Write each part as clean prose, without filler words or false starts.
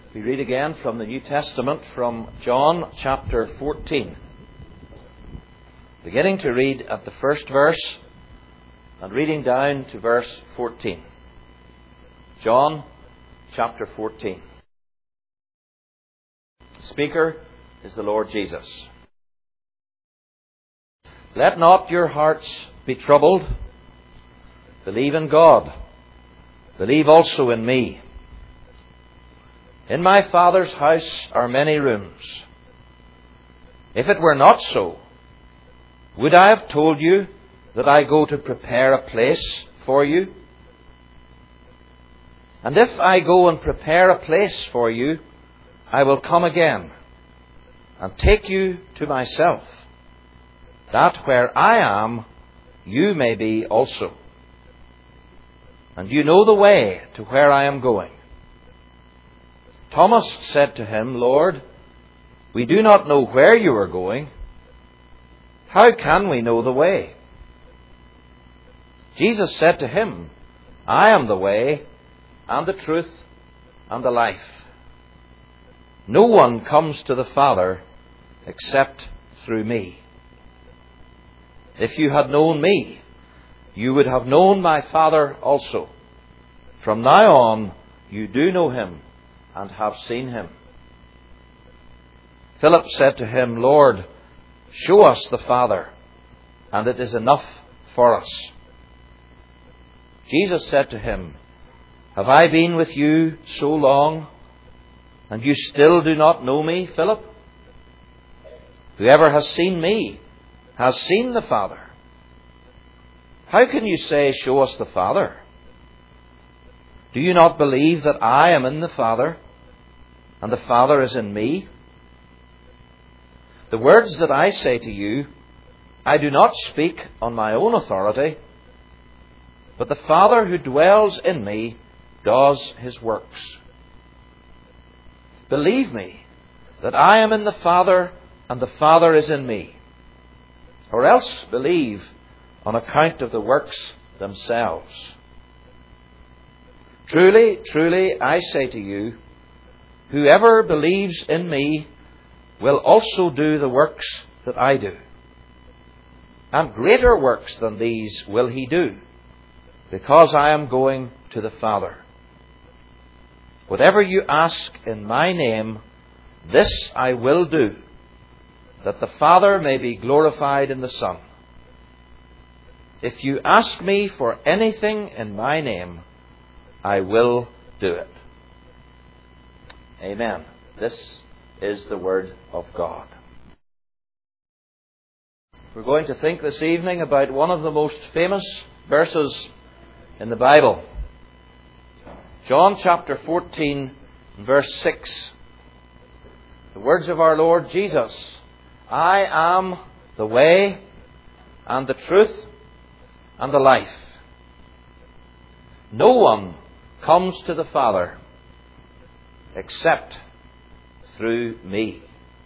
We read again from the New Testament from John chapter 14. Beginning to read at the first verse and reading down to verse 14. John chapter 14. The speaker is the Lord Jesus. Let not your hearts be troubled. Believe in God. Believe also in me. In my Father's house are many rooms. If it were not so, would I have told you that I go to prepare a place for you? And if I go and prepare a place for you, I will come again and take you to myself, that where I am, you may be also. And you know the way to where I am going. Thomas said to him, Lord, we do not know where you are going. How can we know the way? Jesus said to him, I am the way, and the truth, and the life. No one comes to the Father except through me. If you had known me, you would have known my Father also. From now on, you do know him and have seen him. Philip said to him, Lord, show us the Father, and it is enough for us. Jesus said to him, have I been with you so long, and you still do not know me, Philip? Whoever has seen me has seen the Father. How can you say, show us the Father? Do you not believe that I am in the Father, and the Father is in me? The words that I say to you, I do not speak on my own authority, but the Father who dwells in me does his works. Believe me that I am in the Father, and the Father is in me. Or else believe on account of the works themselves. Truly, truly, I say to you, whoever believes in me will also do the works that I do. And greater works than these will he do, because I am going to the Father. Whatever you ask in my name, this I will do, that the Father may be glorified in the Son. If you ask me for anything in my name, I will do it. Amen. This is the Word of God. We're going to think this evening about one of the most famous verses in the Bible. John chapter 14, verse 6. The words of our Lord Jesus. I am the way and the truth and the life. No one comes to the Father except through me.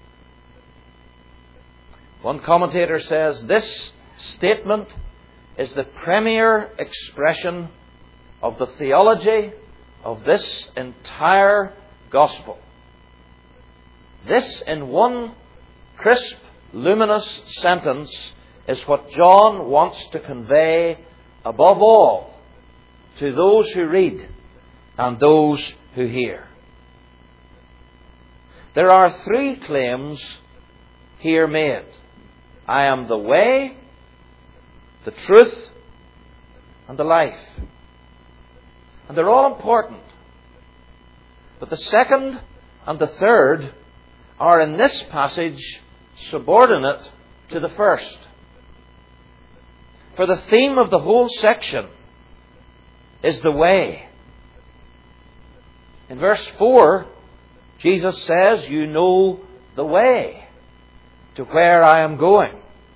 One commentator says this statement is the premier expression of the theology of this entire gospel. This, in one crisp, luminous sentence, is what John wants to convey above all to those who read and those who hear. There are three claims here made. I am the way, the truth, and the life. And they're all important. But the second and the third are in this passage subordinate to the first. For the theme of the whole section is the way. In verse 4, Jesus says, you know the way to where I am going.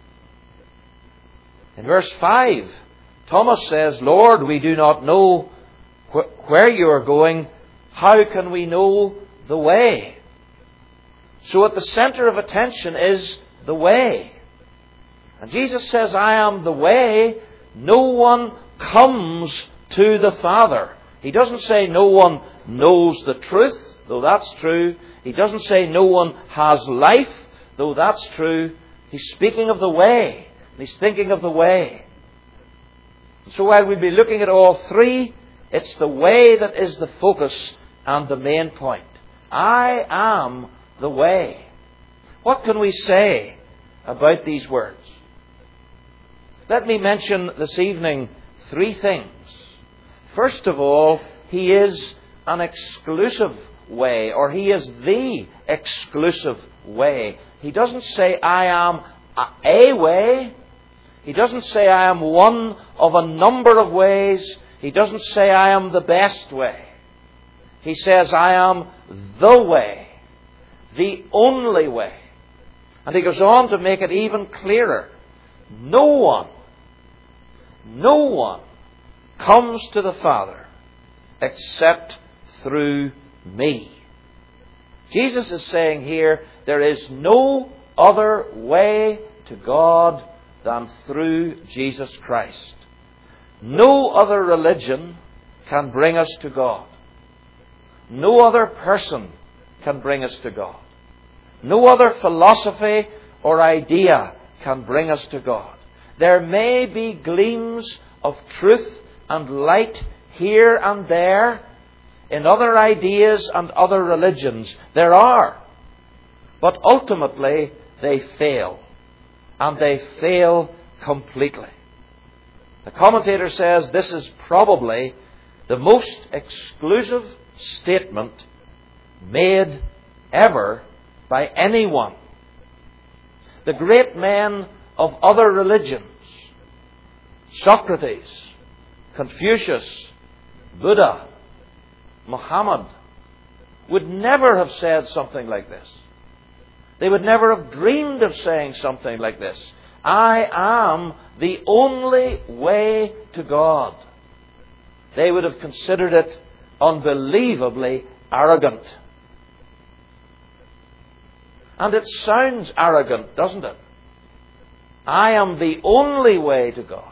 In verse 5, Thomas says, Lord, we do not know where you are going. How can we know the way? So at the center of attention is the way. And Jesus says, I am the way. No one comes to the Father. He doesn't say no one knows the truth. though that's true. He doesn't say no one has life, though that's true. He's speaking of the way. And he's thinking of the way. So while we'll be looking at all three, it's the way that is the focus and the main point. I am the way. What can we say about these words? Let me mention this evening three things. First of all, He is an exclusive way, or He is the exclusive way. He doesn't say, I am a way. He doesn't say, I am one of a number of ways. He doesn't say, I am the best way. He says, I am the way, the only way. And He goes on to make it even clearer. No one comes to the Father except through me. Jesus is saying here, there is no other way to God than through Jesus Christ. No other religion can bring us to God. No other person can bring us to God. No other philosophy or idea can bring us to God. There may be gleams of truth and light here and there in other ideas and other religions. There are. But ultimately they fail. And they fail completely. The commentator says this is probably the most exclusive statement made ever by anyone. The great men of other religions, Socrates, Confucius, Buddha, Muhammad, would never have said something like this. They would never have dreamed of saying something like this. I am the only way to God. They would have considered it unbelievably arrogant. And it sounds arrogant, doesn't it? I am the only way to God.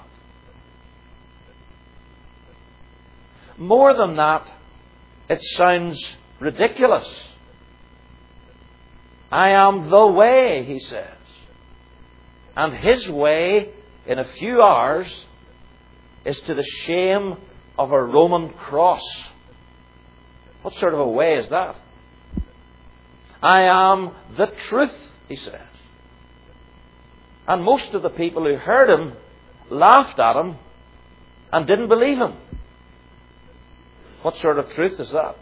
More than that, it sounds ridiculous. I am the way, He says. And His way, in a few hours, is to the shame of a Roman cross. What sort of a way is that? I am the truth, He says. And most of the people who heard Him laughed at Him and didn't believe Him. What sort of truth is that?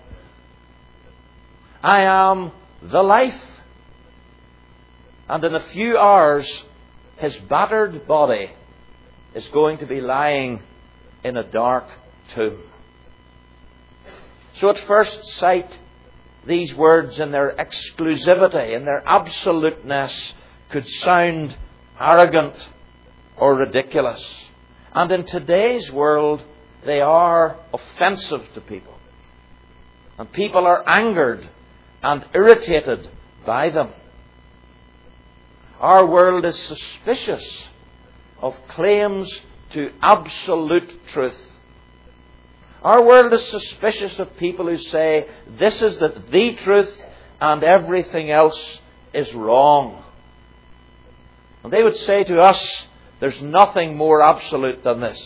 I am the life. And in a few hours, His battered body is going to be lying in a dark tomb. So at first sight, these words in their exclusivity, in their absoluteness, could sound arrogant or ridiculous. And in today's world, they are offensive to people. And people are angered and irritated by them. Our world is suspicious of claims to absolute truth. Our world is suspicious of people who say, this is the truth and everything else is wrong. And they would say to us, there's nothing more absolute than this.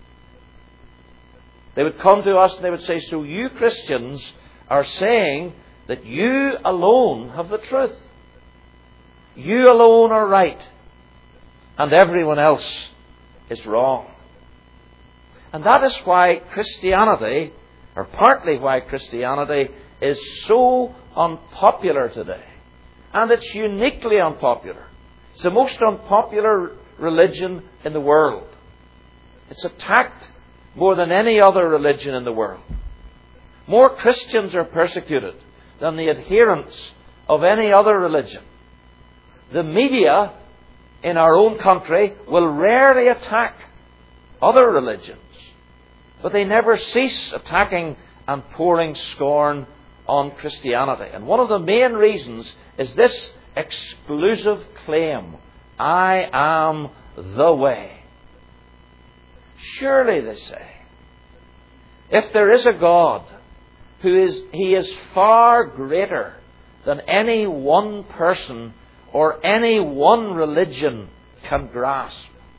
They would come to us and they would say, so you Christians are saying that you alone have the truth. You alone are right. And everyone else is wrong. And that is why Christianity, or partly why Christianity, is so unpopular today. And it's uniquely unpopular. It's the most unpopular religion in the world. It's attacked more than any other religion in the world. More Christians are persecuted than the adherents of any other religion. The media in our own country will rarely attack other religions, but they never cease attacking and pouring scorn on Christianity. And one of the main reasons is this exclusive claim, I am the way. Surely, they say, if there is a God, He is far greater than any one person or any one religion can grasp.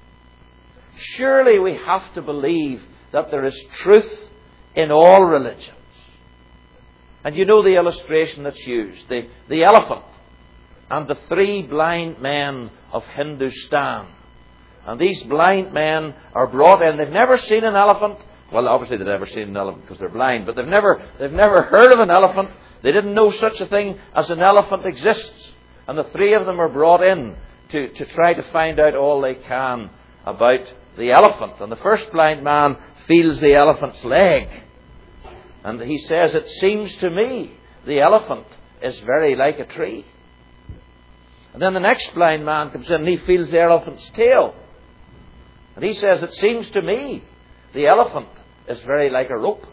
Surely we have to believe that there is truth in all religions. And you know the illustration that's used, the elephant and the 3 blind men of Hindustan. And these blind men are brought in. They've never seen an elephant. Well, obviously they've never seen an elephant because they're blind, but they've never heard of an elephant. They didn't know such a thing as an elephant exists. And the 3 of them are brought in to try to find out all they can about the elephant. And the first blind man feels the elephant's leg. And he says, "It seems to me the elephant is very like a tree." And then the next blind man comes in and he feels the elephant's tail. And he says, "It seems to me the elephant is very like a rope."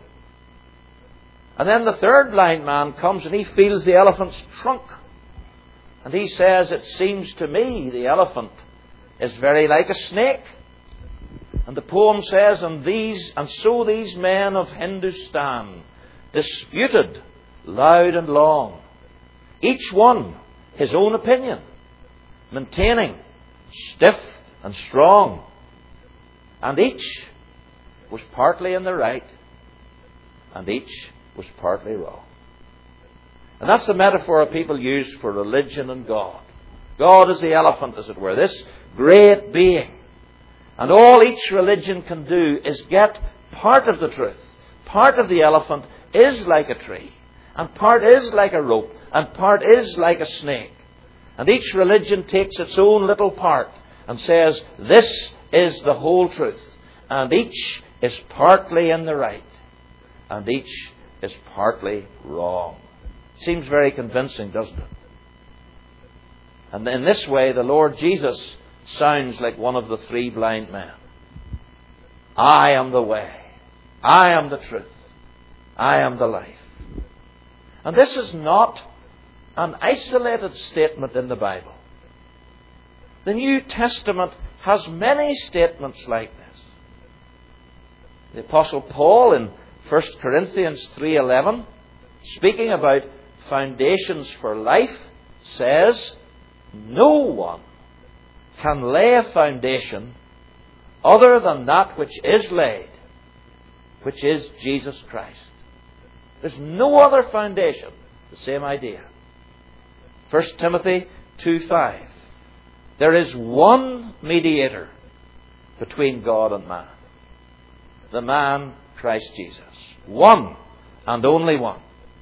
And then the third blind man comes and he feels the elephant's trunk. And he says, "It seems to me the elephant is very like a snake." And the poem says, and so these men of Hindustan disputed loud and long, each one his own opinion, maintaining stiff and strong. And each was partly in the right, and each was partly wrong. And that's the metaphor people use for religion and God. God is the elephant, as it were, this great being. And all each religion can do is get part of the truth. Part of the elephant is like a tree, and part is like a rope, and part is like a snake. And each religion takes its own little part and says, this is the whole truth. And each is partly in the right, and each is partly wrong. Seems very convincing, doesn't it? And in this way, the Lord Jesus sounds like one of the 3 blind men. I am the way. I am the truth. I am the life. And this is not an isolated statement in the Bible. The New Testament has many statements like this. The Apostle Paul in 1 Corinthians 3:11, speaking about foundations for life, says, "No one can lay a foundation other than that which is laid, which is Jesus Christ." There's no other foundation. The same idea. 1 Timothy 2:5. There is one mediator between God and man. The man Christ Jesus. One and only one.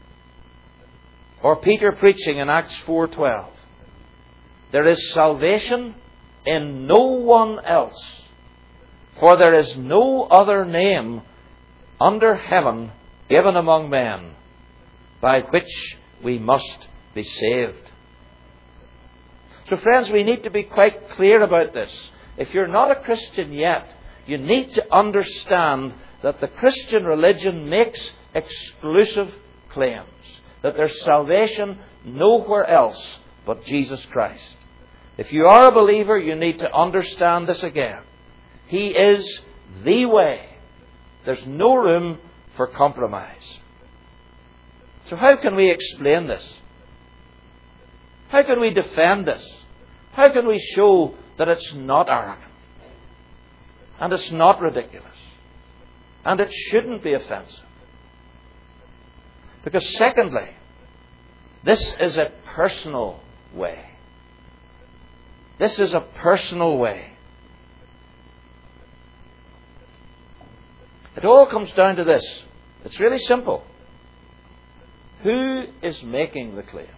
Or Peter preaching in Acts 4:12. There is salvation in no one else, for there is no other name under heaven given among men by which we must be saved. So friends, we need to be quite clear about this. If you're not a Christian yet, you need to understand that the Christian religion makes exclusive claims, that there's salvation nowhere else but Jesus Christ. If you are a believer, you need to understand this again. He is the way. There's no room for compromise. So how can we explain this? How can we defend this? How can we show that it's not arrogant? And it's not ridiculous? And it shouldn't be offensive? Because secondly, this is a personal way. This is a personal way. It all comes down to this. It's really simple. Who is making the claim?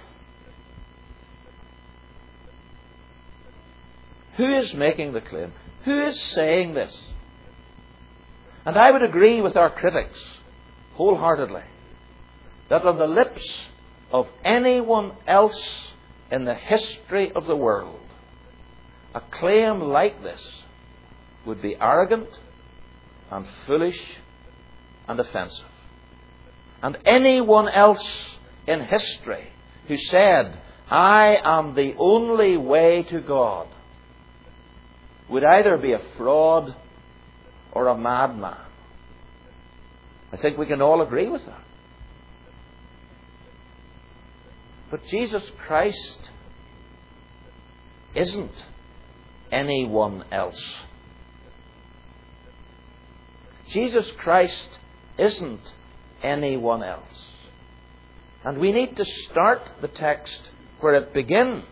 Who is making the claim? Who is saying this? And I would agree with our critics wholeheartedly that on the lips of anyone else in the history of the world, a claim like this would be arrogant and foolish and offensive. And anyone else in history who said, I am the only way to God, would either be a fraud or a madman. I think we can all agree with that. But Jesus Christ isn't anyone else. Jesus Christ isn't anyone else. And we need to start the text where it begins.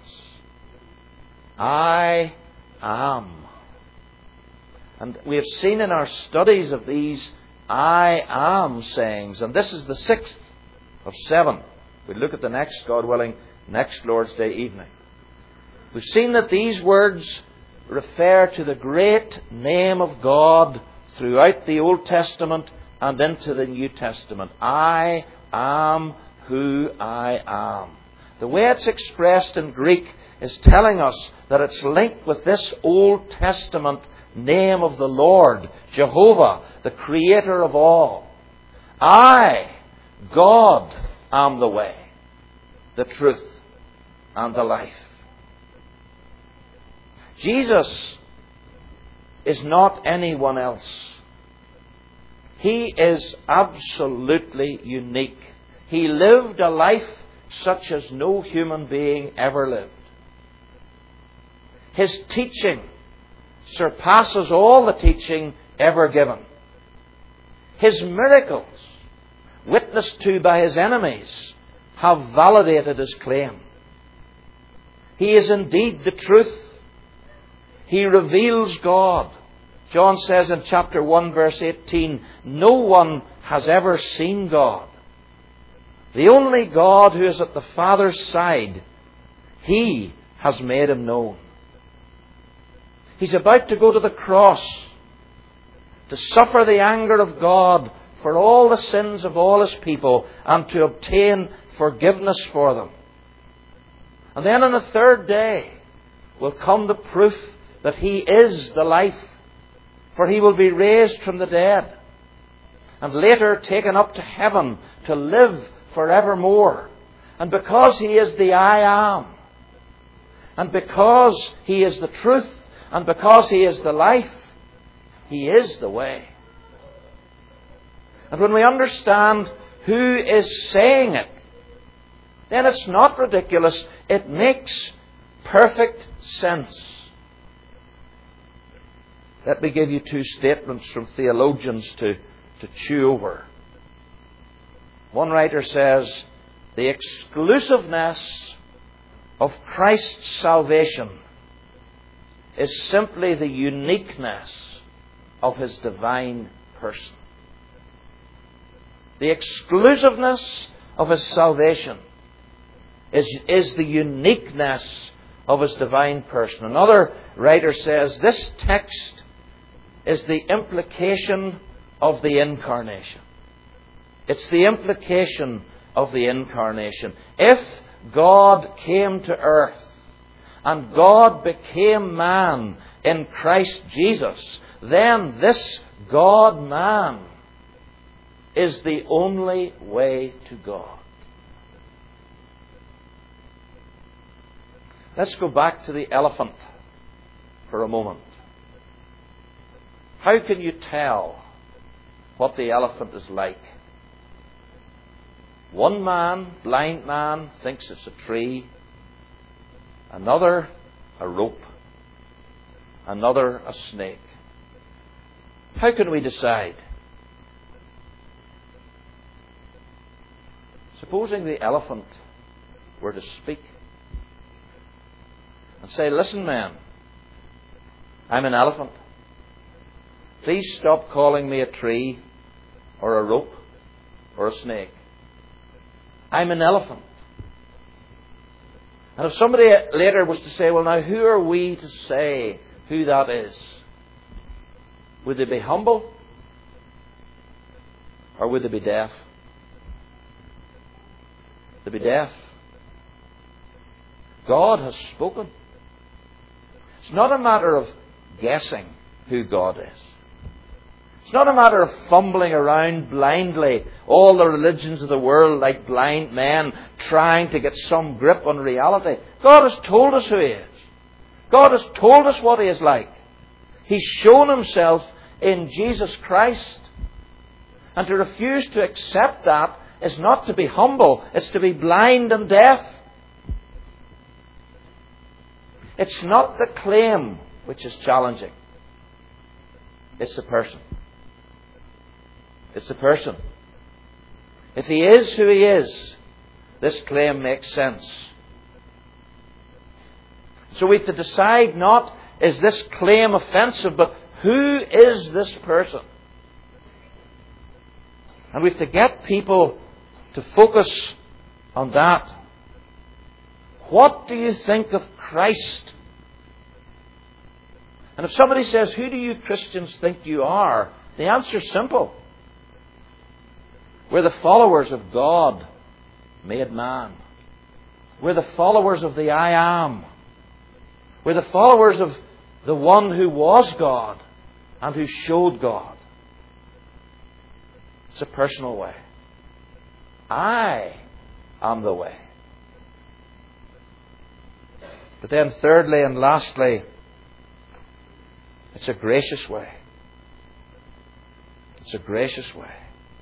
I am. And we have seen in our studies of these I am sayings, and this is the 6th of 7. We'll look at the next, God willing, next Lord's Day evening. We've seen that these words refer to the great name of God throughout the Old Testament and into the New Testament. I am who I am. The way it's expressed in Greek is telling us that it's linked with this Old Testament name of the Lord, Jehovah, the Creator of all. I, God, am the way, the truth, and the life. Jesus is not anyone else. He is absolutely unique. He lived a life such as no human being ever lived. His teaching surpasses all the teaching ever given. His miracles, witnessed to by his enemies, have validated his claim. He is indeed the truth. He reveals God. John says in chapter 1 verse 18, no one has ever seen God. The only God who is at the Father's side, He has made Him known. He's about to go to the cross to suffer the anger of God for all the sins of all His people and to obtain forgiveness for them. And then on the third day will come the proof that He is the life, for He will be raised from the dead and later taken up to heaven to live forevermore. And because He is the I am, and because He is the truth, and because He is the life, He is the way. And when we understand who is saying it, then it's not ridiculous. It makes perfect sense. Let me give you two statements from theologians to chew over. One writer says, the exclusiveness of Christ's salvation is simply the uniqueness of His divine person. The exclusiveness of His salvation is the uniqueness of His divine person. Another writer says, this text is the implication of the Incarnation. It's the implication of the Incarnation. If God came to earth and God became man in Christ Jesus, then this God-man is the only way to God. Let's go back to the elephant for a moment. How can you tell what the elephant is like? One man, blind man, thinks it's a tree. Another, a rope. Another, a snake. How can we decide? Supposing the elephant were to speak and say, listen, man, I'm an elephant. Please stop calling me a tree or a rope or a snake. I'm an elephant. And if somebody later was to say, well, now who are we to say who that is? Would they be humble? Or would they be deaf? They'd be deaf. God has spoken. It's not a matter of guessing who God is. It's not a matter of fumbling around blindly, all the religions of the world like blind men trying to get some grip on reality. God has told us who He is. God has told us what He is like. He's shown Himself in Jesus Christ. And to refuse to accept that is not to be humble, it's to be blind and deaf. It's not the claim which is challenging. It's the person. It's the person. If he is who he is, this claim makes sense. So we have to decide not, is this claim offensive, but who is this person? And we have to get people to focus on that. What do you think of Christ? And if somebody says, who do you Christians think you are? The answer is simple. We're the followers of God made man. We're the followers of the I Am. We're the followers of the one who was God and who showed God. It's a personal way. I am the way. But then thirdly and lastly, it's a gracious way. It's a gracious way.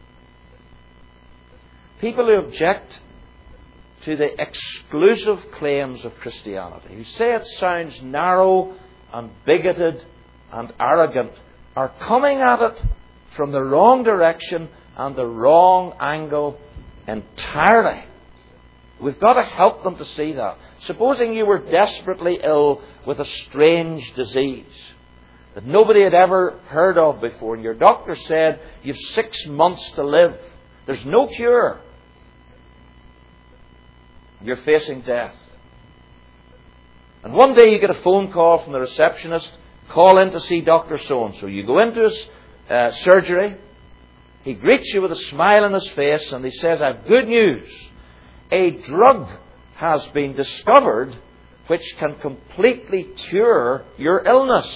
People who object to the exclusive claims of Christianity, who say it sounds narrow and bigoted and arrogant, are coming at it from the wrong direction and the wrong angle entirely. We've got to help them to see that. Supposing you were desperately ill with a strange disease that nobody had ever heard of before, and your doctor said you've 6 months to live. There's no cure. You're facing death. And one day you get a phone call from the receptionist, call in to see Dr. So-and-so. You go into his surgery. He greets you with a smile on his face and he says, I have good news. A drug has been discovered which can completely cure your illness.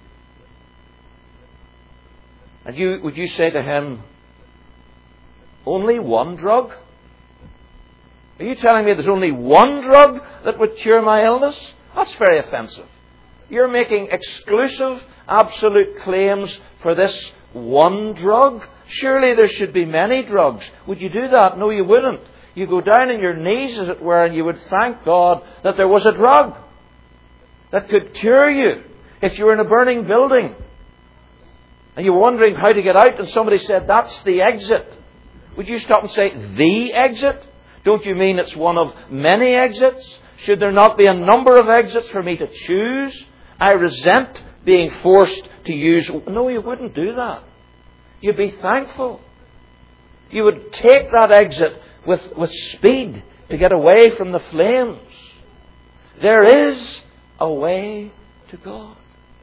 And would you say to him, only one drug? Are you telling me there's only one drug that would cure my illness? That's very offensive. You're making exclusive, absolute claims for this one drug. Surely there should be many drugs. Would you do that? No, you wouldn't. You go down on your knees, as it were, and you would thank God that there was a drug that could cure you. If you were in a burning building and you were wondering how to get out and somebody said, that's the exit, would you stop and say, the exit? Don't you mean it's one of many exits? Should there not be a number of exits for me to choose? I resent being forced to use... No, you wouldn't do that. You'd be thankful. You would take that exit with speed to get away from the flames. There is a way to God.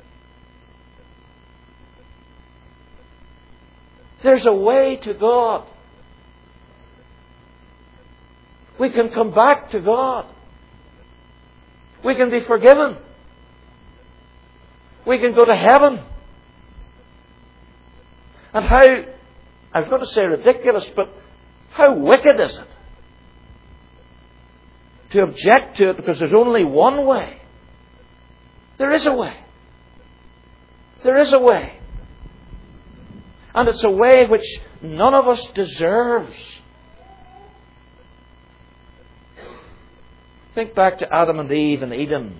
There's a way to God. We can come back to God. We can be forgiven. We can go to heaven. And how, I was going to say ridiculous, but how wicked is it to object to it because there's only one way? There is a way. There is a way. And it's a way which none of us deserves. Think back to Adam and Eve in Eden.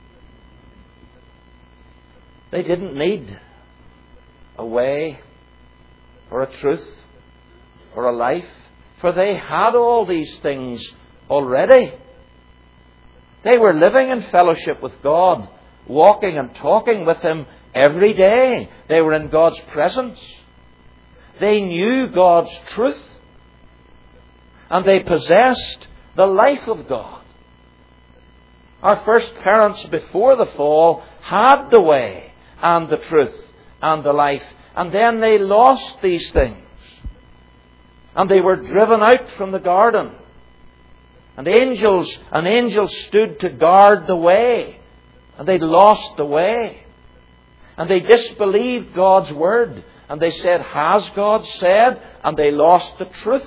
They didn't need a way or a truth or a life, for they had all these things already. They were living in fellowship with God, walking and talking with Him every day. They were in God's presence. They knew God's truth. And they possessed the life of God. Our first parents before the fall had the way and the truth and the life. And then they lost these things. And they were driven out from the garden. And angels stood to guard the way. And they lost the way. And they disbelieved God's word. And they said, has God said? And they lost the truth.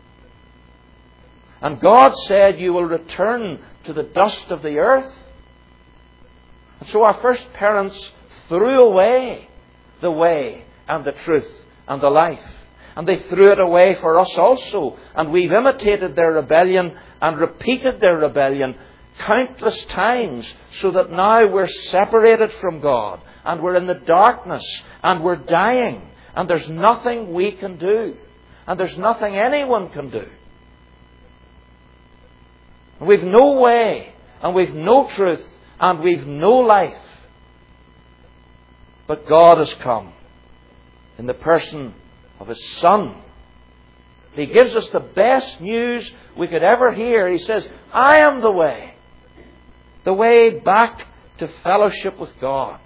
And God said, you will return to the dust of the earth. And so our first parents threw away the way and the truth and the life. And they threw it away for us also. And we've imitated their rebellion and repeated their rebellion countless times so that now we're separated from God and we're in the darkness and we're dying and there's nothing we can do and there's nothing anyone can do. And we've no way and we've no truth and we've no life. But God has come in the person of His Son. He gives us the best news we could ever hear. He says, I am the way back to fellowship with God.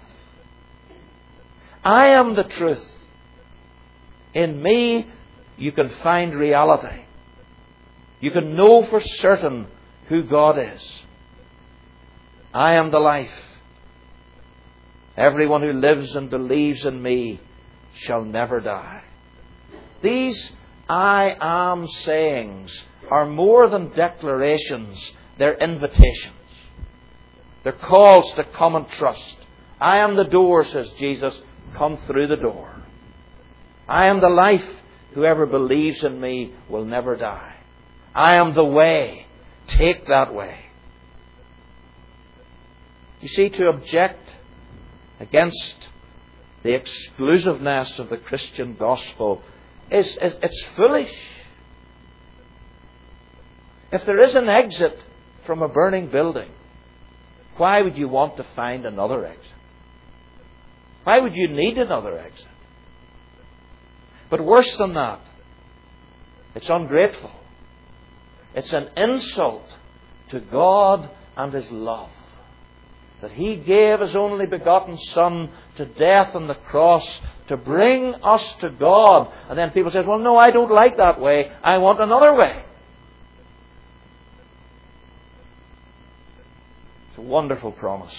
I am the truth. In me, you can find reality. You can know for certain who God is. I am the life. Everyone who lives and believes in me shall never die. These I am sayings are more than declarations. They're invitations. They're calls to come and trust. I am the door, says Jesus. Come through the door. I am the life. Whoever believes in me will never die. I am the way. Take that way. You see, to object against the exclusiveness of the Christian gospel it's foolish. If there is an exit from a burning building, why would you want to find another exit? Why would you need another exit? But worse than that, it's ungrateful. It's an insult to God and His love. That He gave His only begotten Son to death on the cross to bring us to God. And then people say, well, no, I don't like that way. I want another way. It's a wonderful promise.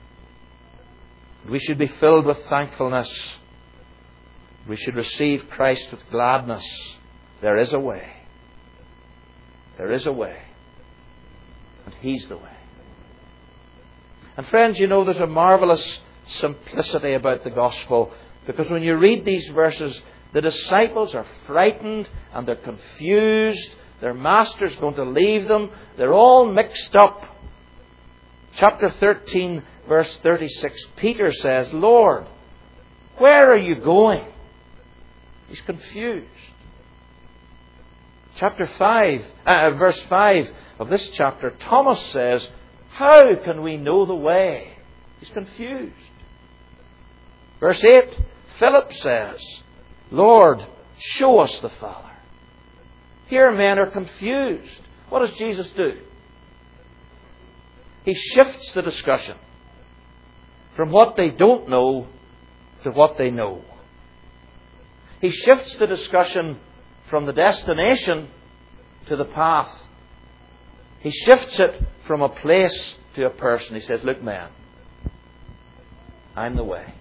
We should be filled with thankfulness. We should receive Christ with gladness. There is a way. There is a way. And He's the way. And friends, you know, there's a marvelous simplicity about the gospel, because when you read these verses, the disciples are frightened and they're confused. Their master's going to leave them. They're all mixed up. Chapter 13, verse 36, Peter says, Lord, where are you going? He's confused. Chapter 5, verse 5 of this chapter, Thomas says, how can we know the way? He's confused. Verse 8, Philip says, Lord, show us the Father. Here men are confused. What does Jesus do? He shifts the discussion from what they don't know to what they know. He shifts the discussion from the destination to the path. He shifts it from a place to a person. He says, look, man, I'm the way.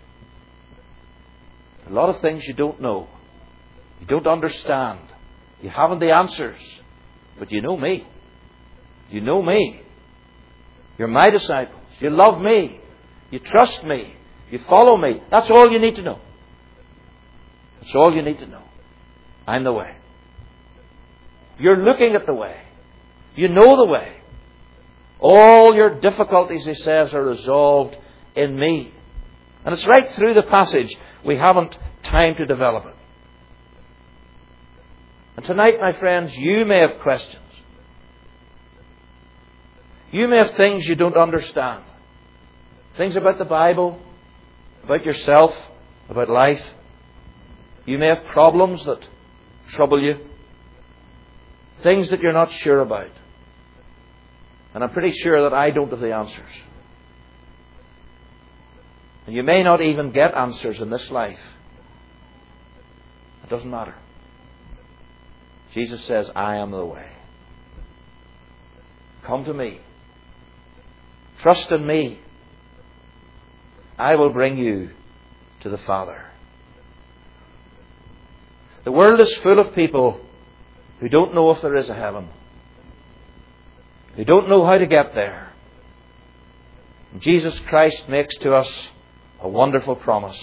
A lot of things you don't know. You don't understand. You haven't the answers. But you know me. You know me. You're my disciples. You love me. You trust me. You follow me. That's all you need to know. That's all you need to know. I'm the way. You're looking at the way. You know the way. All your difficulties, he says, are resolved in me. And it's right through the passage. We haven't time to develop it. And tonight, my friends, you may have questions. You may have things you don't understand. Things about the Bible, about yourself, about life. You may have problems that trouble you. Things that you're not sure about. And I'm pretty sure that I don't have the answers. And you may not even get answers in this life. It doesn't matter. Jesus says, I am the way. Come to me. Trust in me. I will bring you to the Father. The world is full of people who don't know if there is a heaven. Who don't know how to get there. And Jesus Christ makes to us a wonderful promise.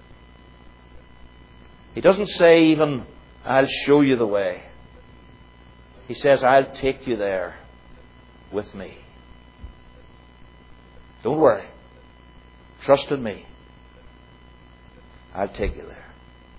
He doesn't say even, I'll show you the way. He says, I'll take you there with me. Don't worry. Trust in me. I'll take you there.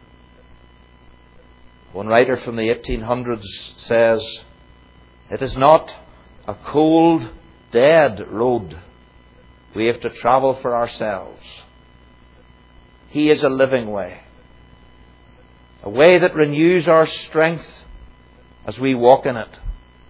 One writer from the 1800s says, it is not a cold, dead road we have to travel for ourselves. He is a living way. A way that renews our strength as we walk in it.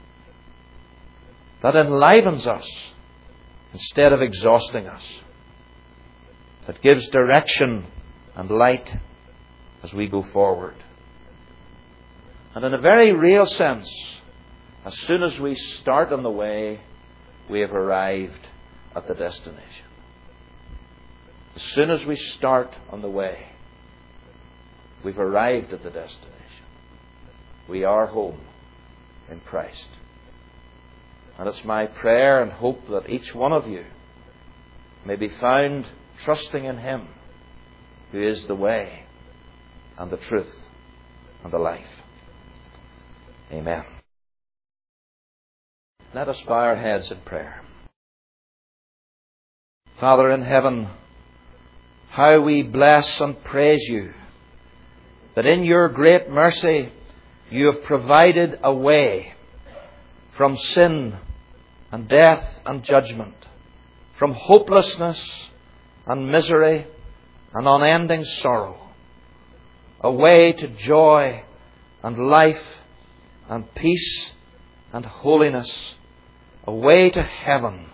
That enlivens us instead of exhausting us. That gives direction and light as we go forward. And in a very real sense, as soon as we start on the way, we have arrived at the destination. As soon as we start on the way, we've arrived at the destination. We are home in Christ. And it's my prayer and hope that each one of you may be found trusting in Him, who is the way and the truth and the life. Amen. Let us bow our heads in prayer. Father in heaven, how we bless and praise you that in your great mercy you have provided a way from sin and death and judgment, from hopelessness and misery and unending sorrow, a way to joy and life and peace and holiness, a way to heaven.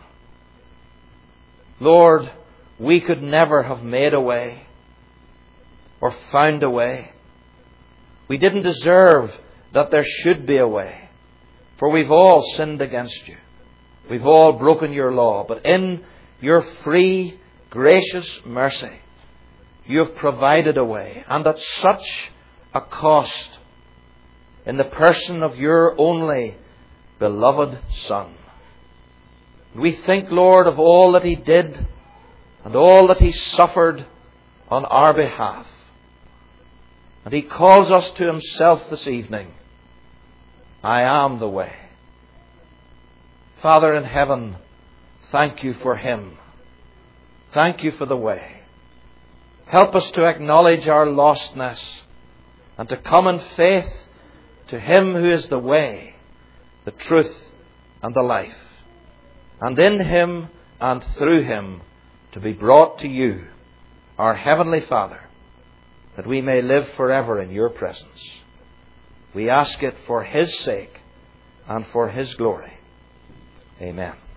Lord, we could never have made a way or found a way. We didn't deserve that there should be a way, for we've all sinned against you. We've all broken your law, but in your free, gracious mercy, you have provided a way, and at such a cost, in the person of your only beloved Son. We think, Lord, of all that He did and all that He suffered on our behalf. And He calls us to Himself this evening. I am the way. Father in heaven, thank you for Him. Thank you for the way. Help us to acknowledge our lostness and to come in faith to Him who is the way, the truth, and the life. And in Him and through Him to be brought to you, our Heavenly Father, that we may live forever in your presence. We ask it for His sake and for His glory. Amen.